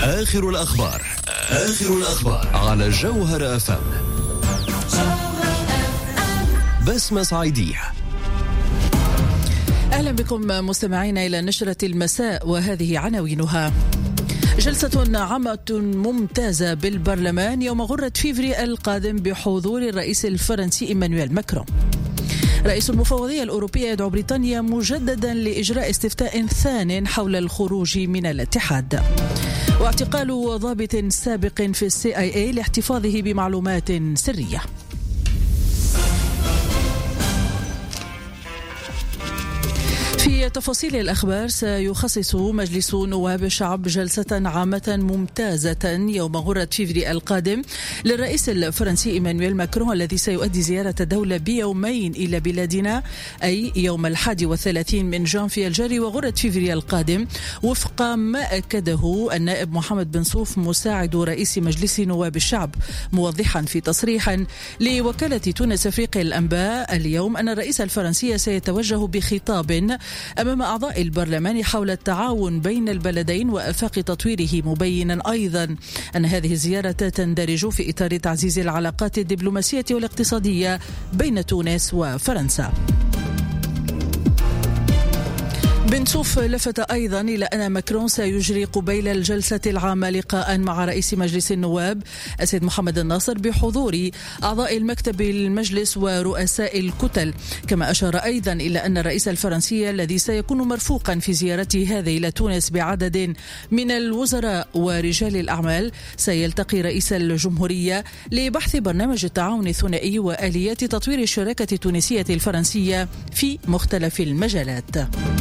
آخر الأخبار على جوهر FM. بسمة صعيدية. أهلا بكم مستمعين إلى نشرة المساء، وهذه عناوينها: جلسة عامة ممتازة بالبرلمان يوم غرة فيفري القادم بحضور الرئيس الفرنسي إيمانويل ماكرون. رئيس المفوضية الأوروبية يدعو بريطانيا مجددا لإجراء استفتاء ثان حول الخروج من الاتحاد. واعتقال ضابط سابق في CIA لاحتفاظه بمعلومات سرية. في تفاصيل الأخبار: سيخصص مجلس نواب الشعب جلسة عامة ممتازة يوم غرة فيفري القادم للرئيس الفرنسي إيمانويل ماكرون، الذي سيؤدي زيارة دولة بيومين إلى بلادنا، أي يوم 31 من جانفي الجاري وغرة فيفري القادم، وفق ما أكده النائب محمد بن صوف مساعد رئيس مجلس نواب الشعب، موضحا في تصريح لوكالة تونس أفريقيا الأنباء اليوم أن الرئيس الفرنسي سيتوجه بخطاب أمام أعضاء البرلمان حول التعاون بين البلدين وآفاق تطويره، مبينا أيضا أن هذه الزيارة تندرج في إطار تعزيز العلاقات الدبلوماسية والاقتصادية بين تونس وفرنسا. بن صوف لفت أيضا إلى أن ماكرون سيجري قبيل الجلسة العامة لقاء مع رئيس مجلس النواب السيد محمد الناصر بحضور أعضاء المكتب المجلس ورؤساء الكتل، كما أشار أيضا إلى أن الرئيس الفرنسي الذي سيكون مرفوقا في زيارته هذه إلى تونس بعدد من الوزراء ورجال الأعمال سيلتقي رئيس الجمهورية لبحث برنامج التعاون الثنائي وآليات تطوير الشراكة التونسية الفرنسية في مختلف المجالات.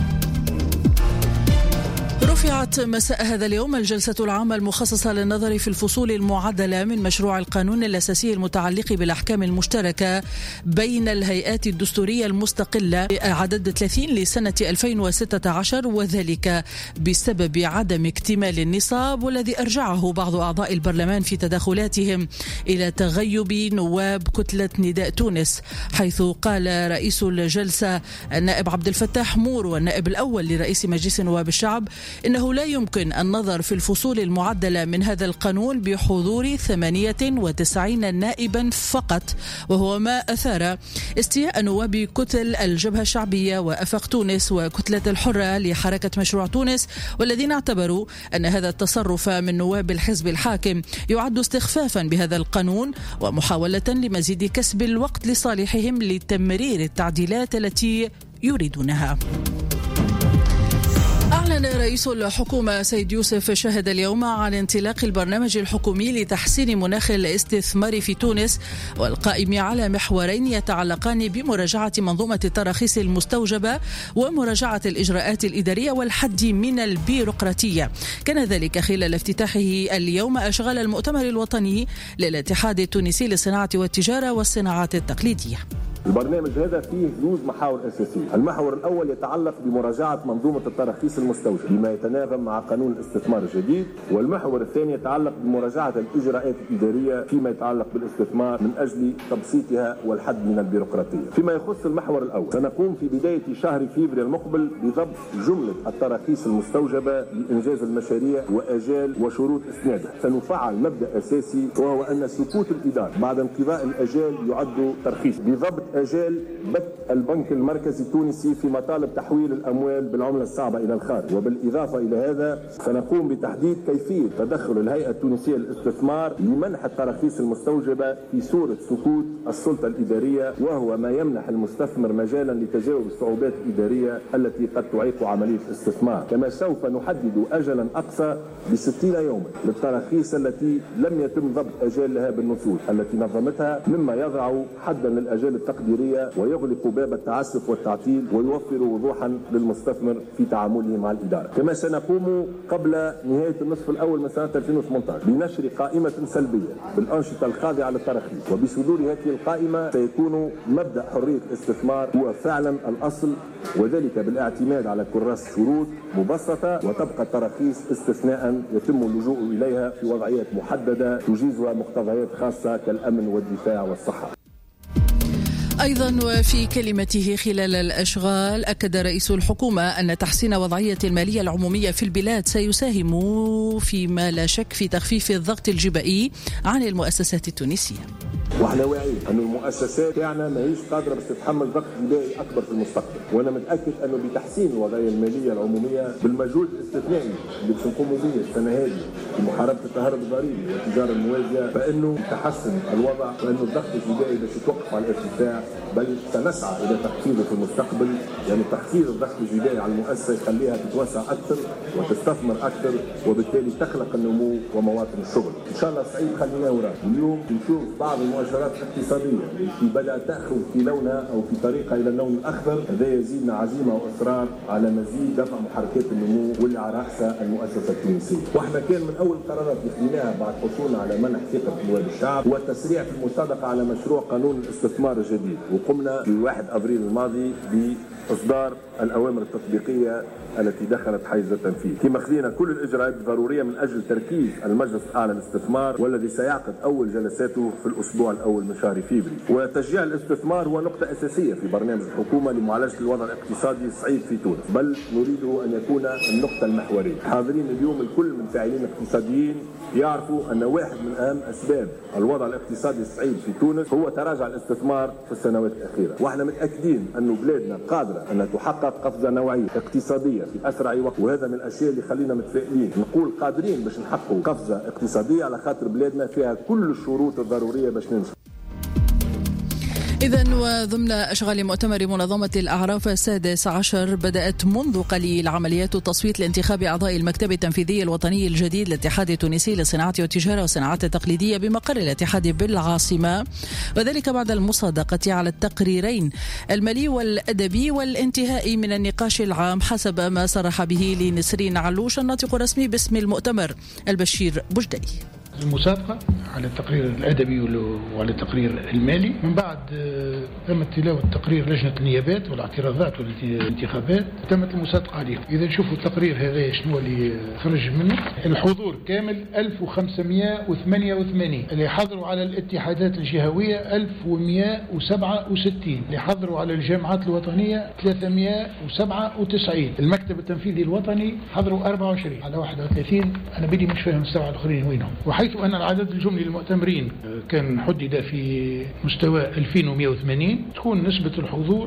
رفعت مساء هذا اليوم الجلسة العامة المخصصة للنظر في الفصول المعدلة من مشروع القانون الأساسي المتعلق بالأحكام المشتركة بين الهيئات الدستورية المستقلة عدد 30 لسنة 2016، وذلك بسبب عدم اكتمال النصاب، والذي أرجعه بعض أعضاء البرلمان في تدخلاتهم إلى تغيب نواب كتلة نداء تونس، حيث قال رئيس الجلسة النائب عبد الفتاح مور والنائب الأول لرئيس مجلس نواب الشعب إنه لا يمكن النظر في الفصول المعدلة من هذا القانون بحضور 98 نائبا فقط، وهو ما أثار استياء نواب كتل الجبهة الشعبية وأفق تونس وكتلة الحرة لحركة مشروع تونس، والذين اعتبروا أن هذا التصرف من نواب الحزب الحاكم يعد استخفافا بهذا القانون ومحاولة لمزيد كسب الوقت لصالحهم لتمرير التعديلات التي يريدونها. أعلن رئيس الحكومة سيد يوسف شهد اليوم عن انطلاق البرنامج الحكومي لتحسين مناخ الاستثمار في تونس، والقائم على محورين يتعلقان بمراجعة منظومة التراخيص المستوجبة ومراجعة الإجراءات الإدارية والحد من البيروقراطية. كان ذلك خلال افتتاحه اليوم أشغال المؤتمر الوطني للاتحاد التونسي للصناعة والتجارة والصناعات التقليدية. البرنامج هذا فيه ثلاث محاور أساسية. المحور الأول يتعلق بمراجعة منظومة التراخيص المستوجبة بما يتناغم مع قانون الاستثمار الجديد، والمحور الثاني يتعلق بمراجعة الإجراءات الإدارية فيما يتعلق بالاستثمار من أجل تبسيطها والحد من البيروقراطية. فيما يخص المحور الأول، سنقوم في بداية شهر فيفري المقبل بضبط جملة التراخيص المستوجبة لإنجاز المشاريع وأجال وشروط إسنادها. سنفعل مبدأ أساسي، وهو أن سكوت الإدارة بعد انقضاء الأجال يعد ترخيص، بضبط أجال بث البنك المركزي التونسي في مطالب تحويل الأموال بالعملة الصعبة إلى الخارج. وبالإضافة إلى هذا سنقوم بتحديد كيفية تدخل الهيئة التونسية للاستثمار لمنح التراخيص المستوجبة في صورة سكوت السلطة الإدارية، وهو ما يمنح المستثمر مجالا لتجاوز الصعوبات الإدارية التي قد تعيق عملية الاستثمار. كما سوف نحدد أجلا أقصى ب60 يوما للتراخيص التي لم يتم ضبط أجال لها بالنصوص التي نظمتها، مما يضع حدا للأجال التقديرية ويغلق باب التعسف والتعطيل ويوفر وضوحا للمستثمر في تعامله مع الإدارة. كما سنقوم قبل نهاية النصف الأول من سنة 2018 بنشر قائمة سلبية بالأنشطة الخاضعة للتراخيص، وبصدور هذه القائمة سيكون مبدأ حرية الاستثمار هو فعلا الأصل، وذلك بالاعتماد على كراسة شروط مبسطة، وتبقى التراخيص استثناء يتم اللجوء إليها في وضعيات محددة تجيزها مقتضيات خاصة كالأمن والدفاع والصحة. أيضا وفي كلمته خلال الأشغال أكد رئيس الحكومة أن تحسين وضعية المالية العمومية في البلاد سيساهم فيما لا شك في تخفيف الضغط الجبائي عن المؤسسات التونسية. واحنا واعيين أن المؤسسات تاعنا ما هيش قادرة باش تتحمل ضغط جبائي أكبر في المستقبل، وأنا متأكد أنه بتحسين الوضعية المالية العمومية بالمجهود الاستثنائي اللي باش نقوموا به السنة هذه في محاربة التهرب الضريبي والتجارة الموازية، فإنه يتحسن الوضع وأنه الضغط الجبائي باش يتوقف على الارتفاع، بل سنسعى إلى تخفيضه في المستقبل. يعني تخفيض الضغط الجبائي على المؤسسة يخليها تتوسع أكثر وتستثمر أكثر، وبالتالي تخلق النمو ومواطن الشغل. إن شاء الله الصعيد خليناه وراء. اليوم نشوف بعض المؤشرات الاقتصادية التي بدأت تأخذ في لونها أو في طريقها إلى اللون الأخضر، هذا يزيدنا عزيمة وإصرار على مزيد دفع محركات النمو واللي على رأسها المؤسسة التونسية. واحنا كان من أول القرارات اللي خذيناها بعد حصولنا على منح ثقة نواب الشعب والتسريع في المصادقة على مشروع قانون الاستثمار الجديد، وقمنا في 1 أبريل الماضي بإصدار الأوامر التطبيقية التي دخلت حيز التنفيذ. كما خذينا كل الإجراءات الضرورية من أجل تركيز المجلس الأعلى للاستثمار والذي سيعقد أول جلساته في الأسبوع الأول من شهر فبراير. وتشجيع الاستثمار هو نقطة أساسية في برنامج الحكومة لمعالجة الوضع الاقتصادي الصعيب في تونس، بل نريده أن يكون النقطة المحورية. حاضرين اليوم الكل من فاعلين اقتصاديين يعرفوا أن واحد من أهم أسباب الوضع الاقتصادي الصعيب في تونس هو تراجع الاستثمار في السنوات الأخيرة، وإحنا متأكدين أن بلادنا قادرة أن تحقق قفزة نوعية اقتصادية في أسرع وقت، وهذا من الأشياء اللي خلينا متفائلين. نقول قادرين باش نحققوا قفزة اقتصادية على خاطر بلادنا فيها كل الشروط الضرورية باش ننجح. إذن وضمن أشغال مؤتمر منظمة الأعراف 16 بدأت منذ قليل عمليات تصويت لانتخاب أعضاء المكتب التنفيذي الوطني الجديد للاتحاد التونسي للصناعة والتجارة والصناعات التقليدية بمقر الاتحاد بالعاصمة، وذلك بعد المصادقة على التقريرين المالي والأدبي والانتهاء من النقاش العام، حسب ما صرح به لنسرين علوش الناطق الرسمي باسم المؤتمر البشير بوجدي. المصادقة على التقرير الأدبي وعلى التقرير المالي، من بعد تمت تلاوة تقرير لجنة النيابات والاعتراضات والانتخابات، تمت المصادقة عليه. إذا نشوفوا التقرير هذا شنو اللي خرج منه، الحضور كامل 1588، اللي حضروا على الاتحادات الجهوية 1167، اللي حضروا على الجامعات الوطنية 397، المكتب التنفيذي الوطني حضروا 24 على 31. أنا بدي مش فاهم السبعة الآخرين وينهم. وحيث أن العدد الجملي للمؤتمرين كان حدد في مستوى 2180، تكون نسبة الحضور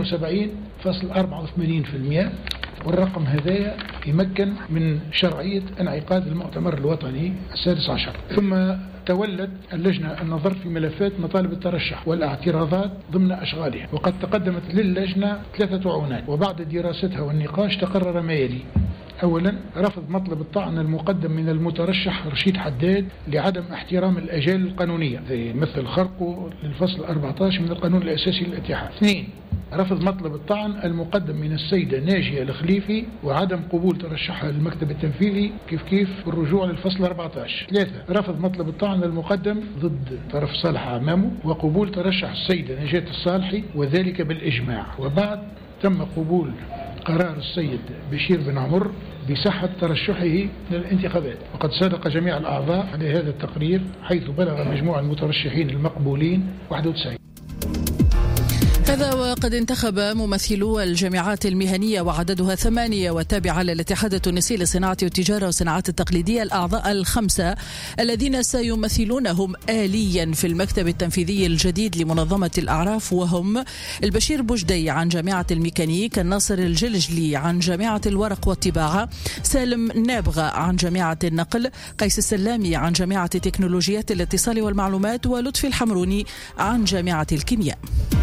72.84%، والرقم هذا يمكن من شرعية انعقاد المؤتمر الوطني 16. ثم تولت اللجنة النظر في ملفات مطالب الترشح والاعتراضات ضمن أشغالها، وقد تقدمت للجنة 3 عونات، وبعد دراستها والنقاش تقرر ما يلي: أولا، رفض مطلب الطعن المقدم من المترشح رشيد حداد لعدم احترام الأجال القانونية، زي مثل خرقه للفصل 14 من القانون الأساسي للاتحاد. 2، رفض مطلب الطعن المقدم من السيدة ناجية الخليفي وعدم قبول ترشحها للمكتب التنفيذي كيف الرجوع للفصل 14. 3، رفض مطلب الطعن المقدم ضد طرف صالح عمامه وقبول ترشح السيدة نجاة الصالحي وذلك بالإجماع. وبعد تم قبول قرار السيد بشير بن عمر بصحة ترشحه للانتخابات، وقد صادق جميع الأعضاء على هذا التقرير، حيث بلغ مجموع المترشحين المقبولين 91. هذا وقد انتخب ممثلو الجامعات المهنية وعددها 8 والتابعة للاتحاد التونسي للصناعة والتجارة والصناعات التقليدية الأعضاء ال5 الذين سيمثلونهم آليا في المكتب التنفيذي الجديد لمنظمة الأعراف، وهم البشير بوجدي عن جامعة الميكانيك، الناصر الجلجلي عن جامعة الورق والطباعة، سالم نابغة عن جامعة النقل، قيس السلامي عن جامعة تكنولوجيات الاتصال والمعلومات، ولطفي الحمروني عن جامعة الكيمياء.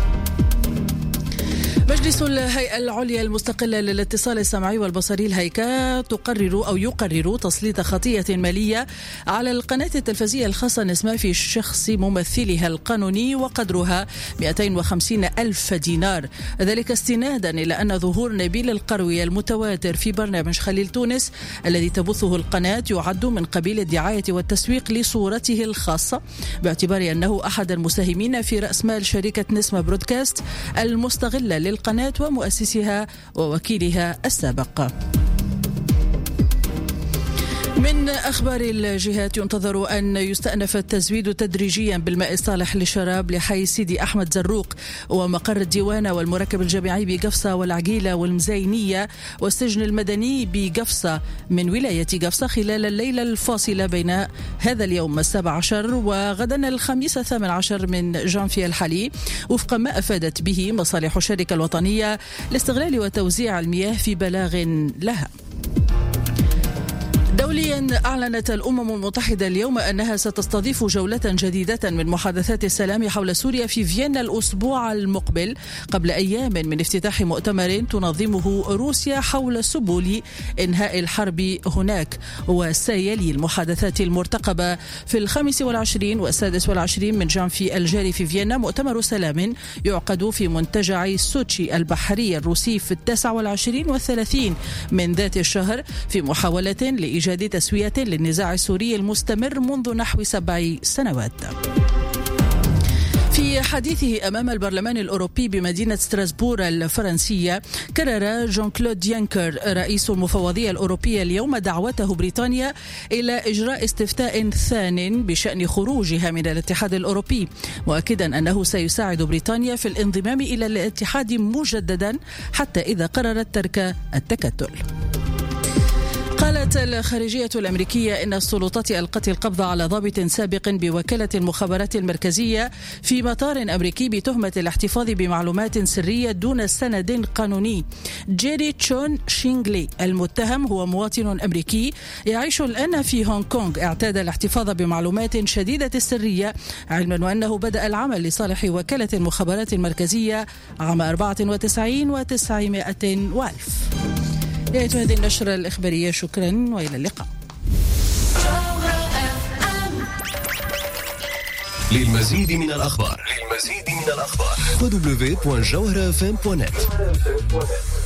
مجلس الهيئة العليا المستقلة للاتصال السمعي والبصري الهيكا يقرر تسليط خطية مالية على القناة التلفزية الخاصة نسمة في شخص ممثلها القانوني وقدرها 250,000 دينار، ذلك استنادا إلى أن ظهور نبيل القروي المتواتر في برنامج خليل تونس الذي تبثه القناة يعد من قبيل الدعاية والتسويق لصورته الخاصة، باعتبار أنه أحد المساهمين في رأس مال شركة نسمة برودكاست المستغلة للقناة ومؤسسها ووكيلها السابق. من أخبار الجهات، ينتظر أن يستأنف التزويد تدريجيا بالماء الصالح للشراب لحي سيدي أحمد زروق ومقر الديوانة والمركب الجامعي بقفصة والعقيلة والمزينية والسجن المدني بقفصة من ولاية قفصة خلال الليلة الفاصلة بين هذا اليوم 17 وغدا الخميس 18 من جانفي الحالي، وفق ما أفادت به مصالح الشركة الوطنية لاستغلال وتوزيع المياه في بلاغ لها. دوليا، أعلنت الأمم المتحدة اليوم أنها ستستضيف جولة جديدة من محادثات السلام حول سوريا في فيينا الأسبوع المقبل قبل أيام من افتتاح مؤتمر تنظمه روسيا حول سبل إنهاء الحرب هناك، وسيلي المحادثات المرتقبة في 25 و26 من جانفي الجاري في فيينا مؤتمر سلام يعقد في منتجع سوتشي البحري الروسي في 29 و30 من ذات الشهر في محاولة لإيجاد تسوية للنزاع السوري المستمر منذ نحو 7 سنوات. في حديثه أمام البرلمان الأوروبي بمدينة ستراسبور الفرنسية، كرر جون كلود يانكر رئيس المفوضية الأوروبية اليوم دعوته بريطانيا إلى إجراء استفتاء ثان بشأن خروجها من الاتحاد الأوروبي، مؤكدا أنه سيساعد بريطانيا في الانضمام إلى الاتحاد مجددا حتى إذا قررت ترك التكتل. قالت الخارجية الأمريكية إن السلطات ألقت القبض على ضابط سابق بوكالة المخابرات المركزية في مطار أمريكي بتهمة الاحتفاظ بمعلومات سرية دون سند قانوني. جيري تشون شينغلي المتهم هو مواطن أمريكي يعيش الآن في هونغ كونغ، اعتاد الاحتفاظ بمعلومات شديدة السرية، علما وأنه بدأ العمل لصالح وكالة المخابرات المركزية عام 94 و900 وألف. نهاية هذه النشرة الإخبارية، شكرا وإلى اللقاء. للمزيد من الأخبار www.jawharafm.net.